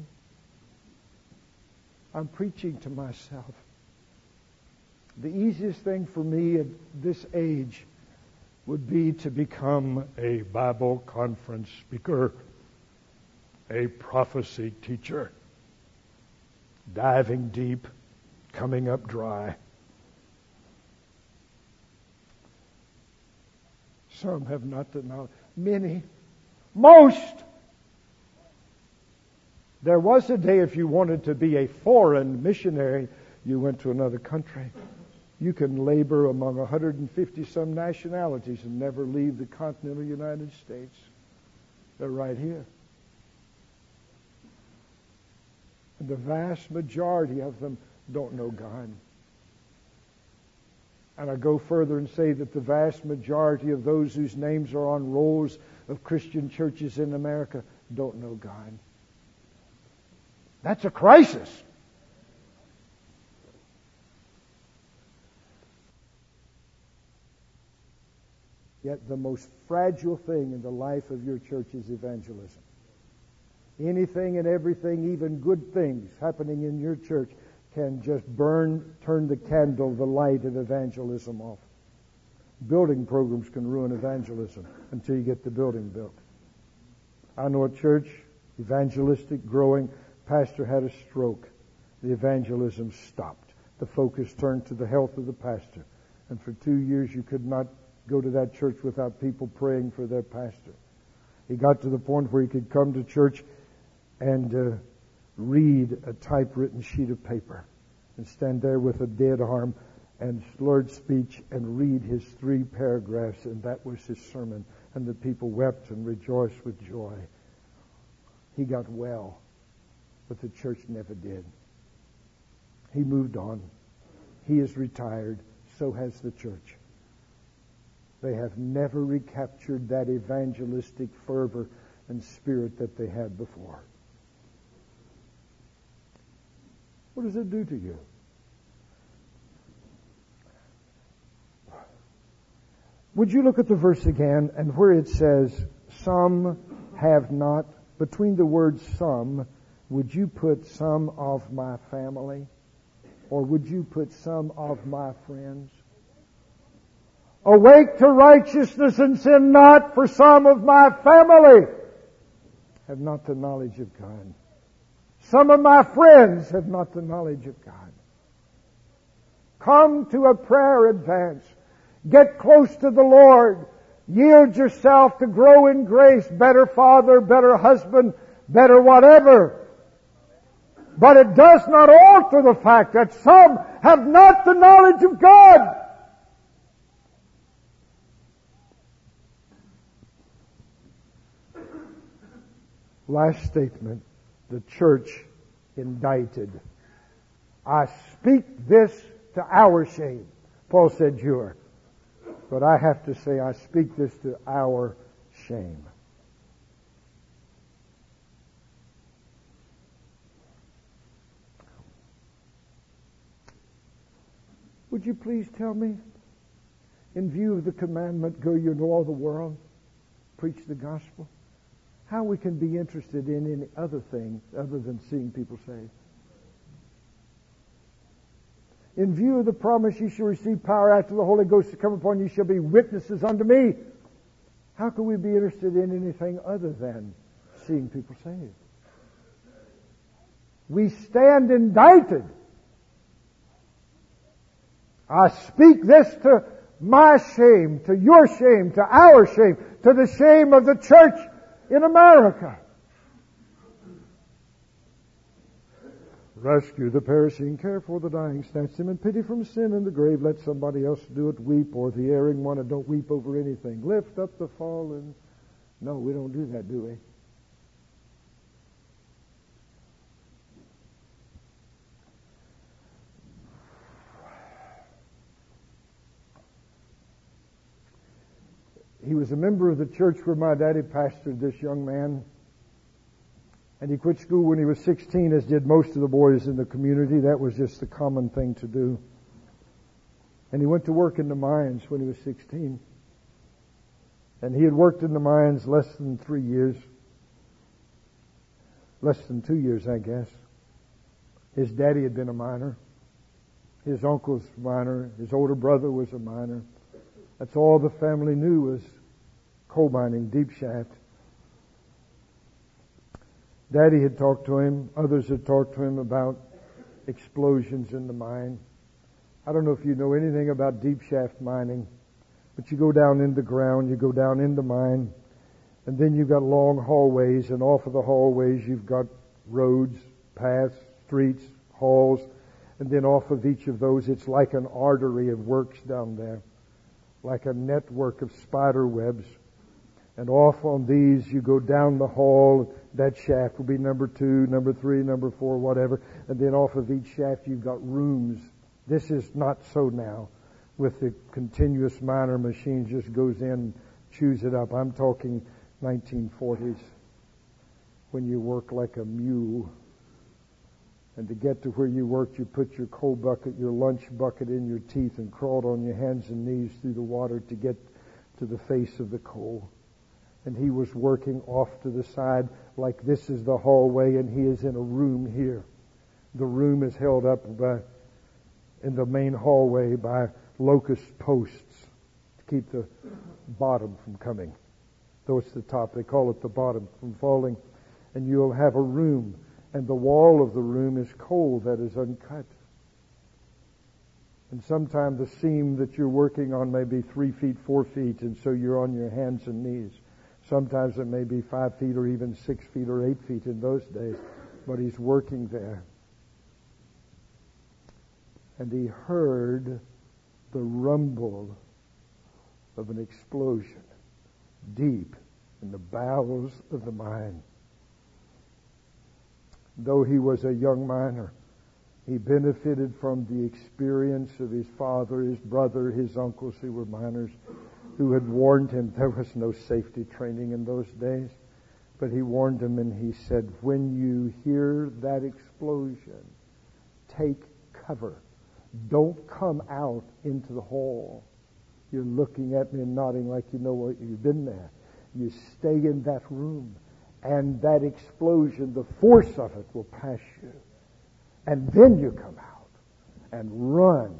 I'm preaching to myself. The easiest thing for me at this age would be to become a Bible conference speaker, a prophecy teacher, diving deep, coming up dry. Some have not the knowledge. Many, most. There was a day if you wanted to be a foreign missionary, you went to another country. You can labor among 150-some nationalities and never leave the continental United States. They're right here. And the vast majority of them don't know God. And I go further and say that the vast majority of those whose names are on rolls of Christian churches in America don't know God. That's a crisis. Yet the most fragile thing in the life of your church is evangelism. Anything and everything, even good things happening in your church can just turn the candle, the light of evangelism off. Building programs can ruin evangelism until you get the building built. I know a church, evangelistic, growing. Pastor had a stroke. The evangelism stopped. The focus turned to the health of the pastor. And for 2 years you could not go to that church without people praying for their pastor. He got to the point where he could come to church and read a typewritten sheet of paper and stand there with a dead arm and slurred speech and read his 3 paragraphs, and that was his sermon, and the people wept and rejoiced with joy. He got well, but the church never did. He moved on. He is retired. So has the church. They have never recaptured that evangelistic fervor and spirit that they had before. What does it do to you? Would you look at the verse again, and where it says, some have not, between the words some, would you put some of my family? Or would you put some of my friends? Awake to righteousness and sin not, for some of my family have not the knowledge of God. Some of my friends have not the knowledge of God. Come to a prayer advance. Get close to the Lord. Yield yourself to grow in grace. Better father, better husband, better whatever. But it does not alter the fact that some have not the knowledge of God. Last statement. The church indicted. I speak this to our shame. Paul said your. But I have to say I speak this to our shame. Would you please tell me, in view of the commandment, go ye into all the world, preach the gospel, how we can be interested in any other thing other than seeing people saved? In view of the promise, ye shall receive power after the Holy Ghost to come upon you, shall be witnesses unto me. How can we be interested in anything other than seeing people saved? We stand indicted. I speak this to my shame, to your shame, to our shame, to the shame of the church in America. Rescue the perishing, care for the dying, snatch them in pity from sin and the grave. Let somebody else do it, weep, or the erring one, and don't weep over anything. Lift up the fallen. No, we don't do that, do we? He was a member of the church where my daddy pastored this young man. And he quit school when he was 16, as did most of the boys in the community. That was just the common thing to do. And he went to work in the mines when he was 16. And he had worked in the mines less than 3 years. Less than 2 years, I guess. His daddy had been a miner. His uncle's a miner. His older brother was a miner. That's all the family knew was coal mining, deep shaft. Daddy had talked to him. Others had talked to him about explosions in the mine. I don't know if you know anything about deep shaft mining, but you go down in the ground, you go down in the mine, and then you've got long hallways, and off of the hallways you've got roads, paths, streets, halls, and then off of each of those it's like an artery of works down there, like a network of spider webs. And off on these, you go down the hall. That shaft will be number 2, number 3, number 4, whatever. And then off of each shaft, you've got rooms. This is not so now. With the continuous miner machine, just goes in, chews it up. I'm talking 1940s, when you work like a mule. And to get to where you worked, you put your coal bucket, your lunch bucket in your teeth and crawled on your hands and knees through the water to get to the face of the coal. And he was working off to the side like this is the hallway, and he is in a room here. The room is held up in the main hallway by locust posts to keep the bottom from coming. Though it's the top, they call it the bottom, from falling. And you'll have a room, and the wall of the room is coal that is uncut. And sometimes the seam that you're working on may be 3 feet, 4 feet, and so you're on your hands and knees. Sometimes it may be 5 feet or even 6 feet or 8 feet in those days, but he's working there. And he heard the rumble of an explosion deep in the bowels of the mine. Though he was a young miner, he benefited from the experience of his father, his brother, his uncles who were miners, who had warned him. There was no safety training in those days, but he warned him, and he said, when you hear that explosion, take cover. Don't come out into the hall. You're looking at me and nodding like you know what you've been there. You stay in that room, and that explosion, the force of it will pass you. And then you come out and run.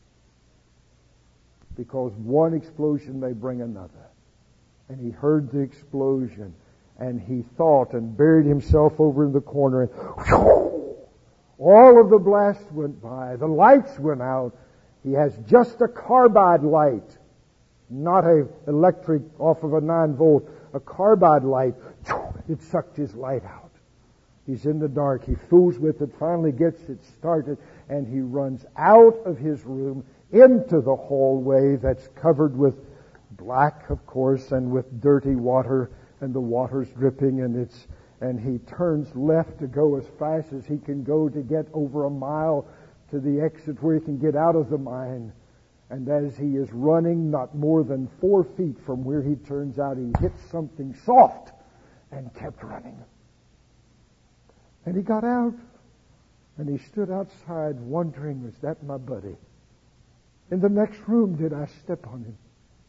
Because one explosion may bring another. And he heard the explosion, and he thought and buried himself over in the corner, and whew, all of the blast went by. The lights went out. He has just a carbide light, not a electric off of a 9-volt, a carbide light. It sucked his light out. He's in the dark. He fools with it, finally gets it started, and he runs out of his room into the hallway that's covered with black, of course, and with dirty water, and the water's dripping, and he turns left to go as fast as he can go to get over a mile to the exit where he can get out of the mine. And as he is running not more than 4 feet from where he turns out, he hits something soft and kept running. And he got out, and he stood outside wondering, was that my buddy? In the next room, did I step on him?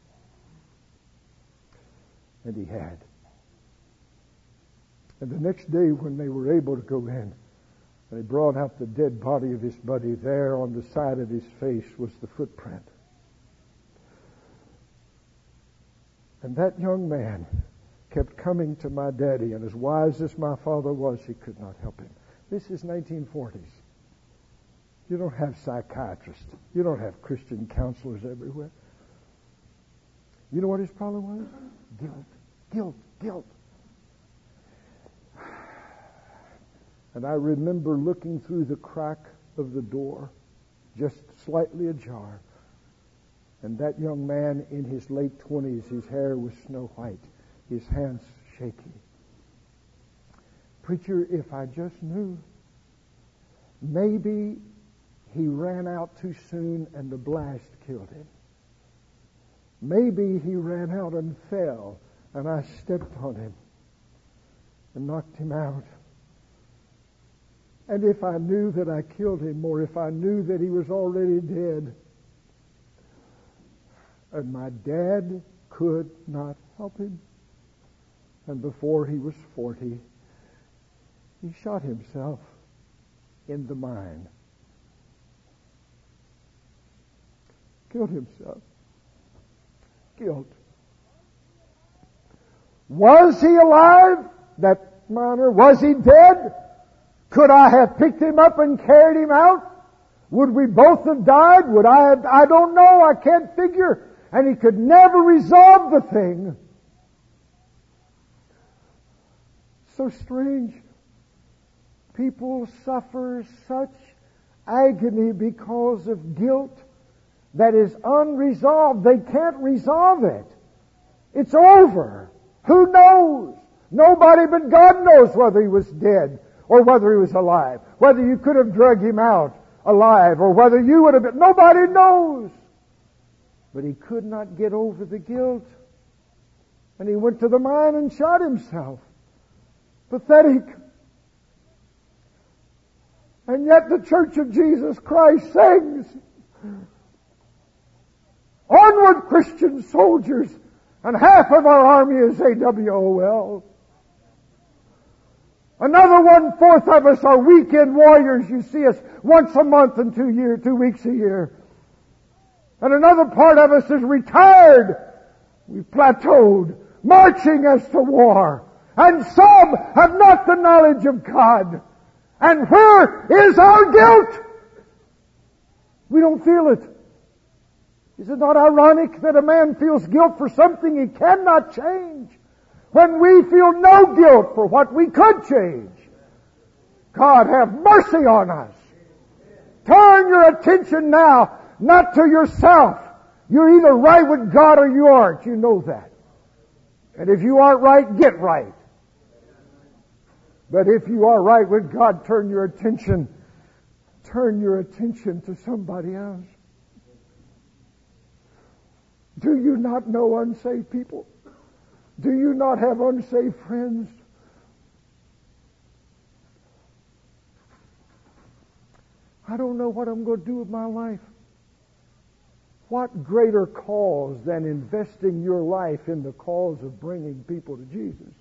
And he had. And the next day when they were able to go in, and they brought out the dead body of his buddy, there on the side of his face was the footprint. And that young man kept coming to my daddy, and as wise as my father was, he could not help him. This is 1940s. You don't have psychiatrists. You don't have Christian counselors everywhere. You know what his problem was? Guilt. And I remember looking through the crack of the door, just slightly ajar, and that young man in his late 20s, his hair was snow white, his hands shaky. Preacher, if I just knew, maybe he ran out too soon and the blast killed him. Maybe he ran out and fell and I stepped on him and knocked him out. And if I knew that I killed him, or if I knew that he was already dead, and my dad could not help him, and before he was 40, he shot himself in the mine. Killed himself. Guilt. Was he alive, that miner? Was he dead? Could I have picked him up and carried him out? Would we both have died? Would I have? I don't know. I can't figure. And he could never resolve the thing. So strange. People suffer such agony because of guilt that is unresolved. They can't resolve it. It's over. Who knows? Nobody but God knows whether he was dead or whether he was alive. Whether you could have dragged him out alive or whether you would have been. Nobody knows. But he could not get over the guilt. And he went to the mine and shot himself. Pathetic. And yet the Church of Jesus Christ sings, "Onward, Christian soldiers," and half of our army is AWOL. Another 1/4 of us are weekend warriors. You see us once a month and 2 weeks a year. And another part of us is retired. We've plateaued, marching as to war. And some have not the knowledge of God. And where is our guilt? We don't feel it. Is it not ironic that a man feels guilt for something he cannot change? when we feel no guilt for what we could change. God, have mercy on us. Turn your attention now, not to yourself. You're either right with God or you aren't. You know that. And if you aren't right, get right. But if you are right with God, turn your attention to somebody else. Do you not know unsaved people? Do you not have unsaved friends? I don't know what I'm going to do with my life. What greater cause than investing your life in the cause of bringing people to Jesus?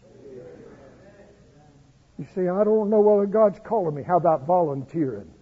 You say, I don't know whether God's calling me. How about volunteering?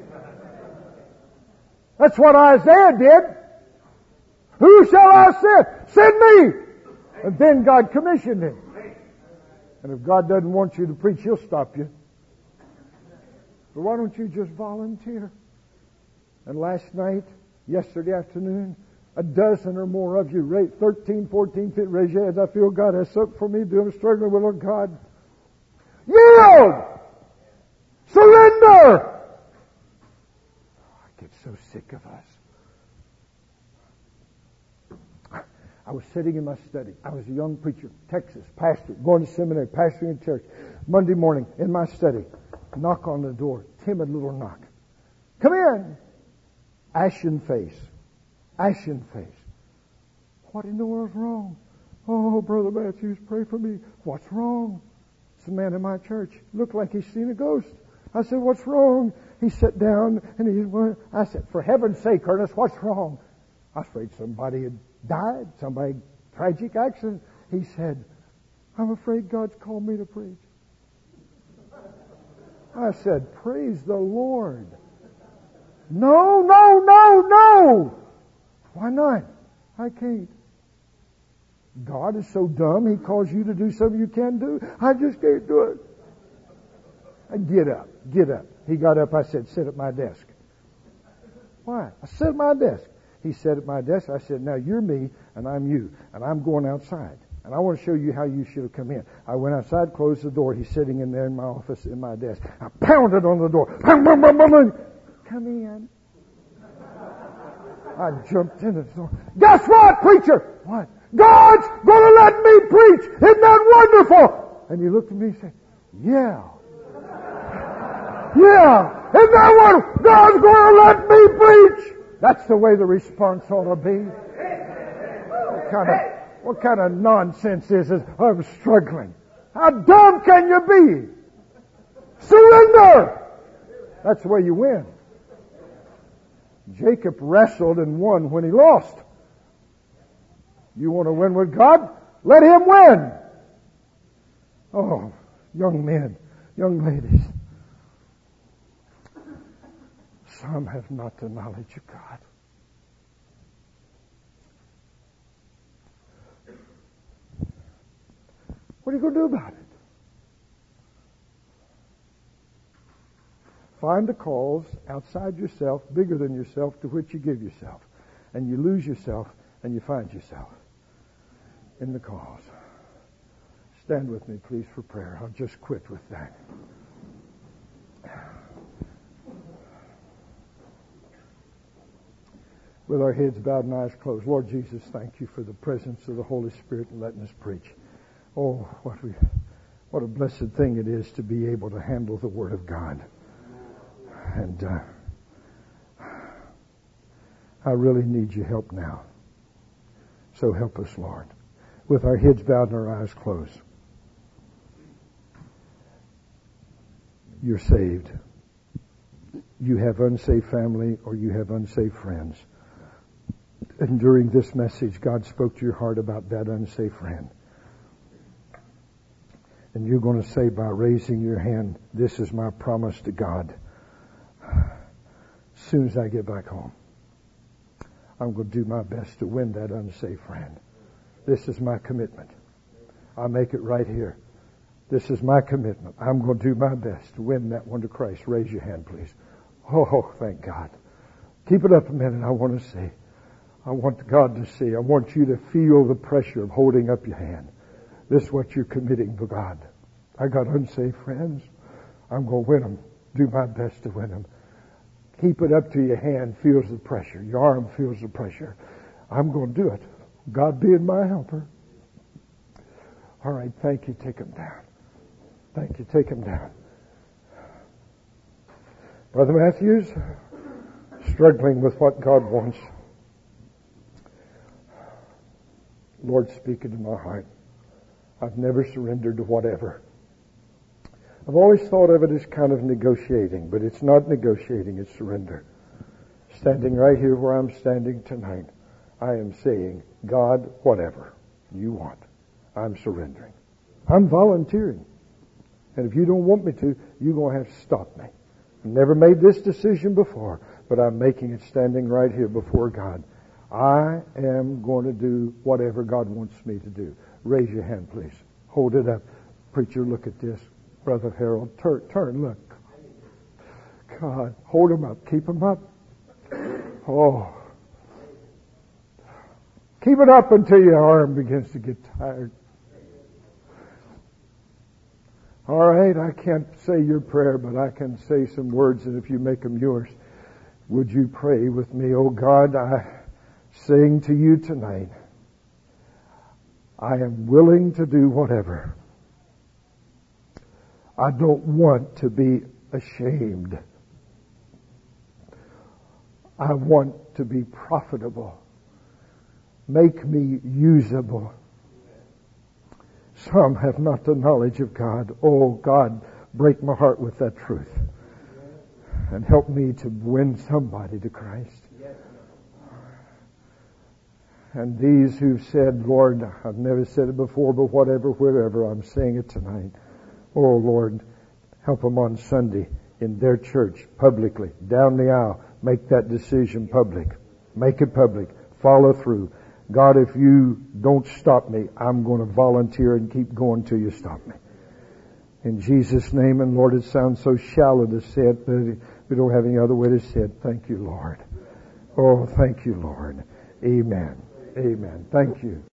That's what Isaiah did. Who shall I send? Send me! And then God commissioned him. And if God doesn't want you to preach, He'll stop you. But why don't you just volunteer? And last night, yesterday afternoon, a dozen or more of you, 13, 14, 15, raise your hands. I feel God has something for me to do. I'm struggling with, Lord God. Yield! Surrender! I get so sick of us. I was sitting in my study. I was a young preacher, Texas, pastor, going to seminary, pastoring a church. Monday morning, in my study, knock on the door, timid little knock. Come in! Ashen face. Ashen face. What in the world's wrong? Oh, Brother Matthews, pray for me. What's wrong? It's a man in my church. Looked like he's seen a ghost. I said, what's wrong? He sat down and I said, for heaven's sake, Ernest, what's wrong? I was afraid somebody had died, somebody, tragic accident. He said, I'm afraid God's called me to preach. I said, praise the Lord. No. Why not? I can't. God is so dumb, He calls you to do something you can't do. I just can't do it. Get up. He got up. I said, sit at my desk. Why? I sit at my desk. He sat at my desk. I said, now you're me and I'm you. And I'm going outside. And I want to show you how you should have come in. I went outside, closed the door. He's sitting in there in my office, in my desk. I pounded on the door. Come in. I jumped in the door. Guess what, preacher? What? God's going to let me preach. Isn't that wonderful? And he looked at me and said, yeah. Isn't that wonderful? God's going to let me preach. That's the way the response ought to be. What kind of nonsense is this? I'm struggling. How dumb can you be? Surrender! That's the way you win. Jacob wrestled and won when he lost. You want to win with God? Let Him win. Oh, young men, young ladies. Some have not the knowledge of God. What are you going to do about it? Find the cause outside yourself, bigger than yourself, to which you give yourself. And you lose yourself and you find yourself in the cause. Stand with me, please, for prayer. I'll just quit with that. With our heads bowed and eyes closed. Lord Jesus, thank you for the presence of the Holy Spirit and letting us preach. Oh, what a blessed thing it is to be able to handle the Word of God. And I really need your help now. So help us, Lord. With our heads bowed and our eyes closed. You're saved. You have unsaved family or you have unsaved friends. And during this message, God spoke to your heart about that unsaved friend. And you're going to say by raising your hand, this is my promise to God. As soon as I get back home, I'm going to do my best to win that unsaved friend. This is my commitment. I'll make it right here. This is my commitment. I'm going to do my best to win that one to Christ. Raise your hand, please. Oh, thank God. Keep it up a minute. I want to see. I want God to see. I want you to feel the pressure of holding up your hand. This is what you're committing to God. I got unsaved friends. I'm going to win them. Do my best to win them. Keep it up to your hand feels the pressure. Your arm feels the pressure. I'm going to do it. God being my helper. All right, thank you. Take them down. Thank you. Take them down. Brother Matthews, struggling with what God wants. Lord, speak into my heart. I've never surrendered to whatever. I've always thought of it as kind of negotiating, but it's not negotiating, it's surrender. Standing right here where I'm standing tonight, I am saying, God, whatever you want, I'm surrendering. I'm volunteering. And if you don't want me to, you're going to have to stop me. I've never made this decision before, but I'm making it standing right here before God. I am going to do whatever God wants me to do. Raise your hand, please. Hold it up. Preacher, look at this. Brother Harold, turn, look. God, hold him up. Keep him up. Oh. Keep it up until your arm begins to get tired. All right, I can't say your prayer, but I can say some words, and if you make them yours, would you pray with me? Oh God, I sing to you tonight. I am willing to do whatever. I don't want to be ashamed. I want to be profitable. Make me usable. Some have not the knowledge of God. Oh God, break my heart with that truth. And help me to win somebody to Christ. And these who've said, Lord, I've never said it before, but whatever, wherever, I'm saying it tonight. Oh Lord, help them on Sunday in their church, publicly, down the aisle. Make that decision public. Make it public. Follow through. God, if you don't stop me, I'm going to volunteer and keep going till you stop me. In Jesus' name, and Lord, it sounds so shallow to say it, but we don't have any other way to say it. Thank you, Lord. Oh, thank you, Lord. Amen. Amen. Thank you.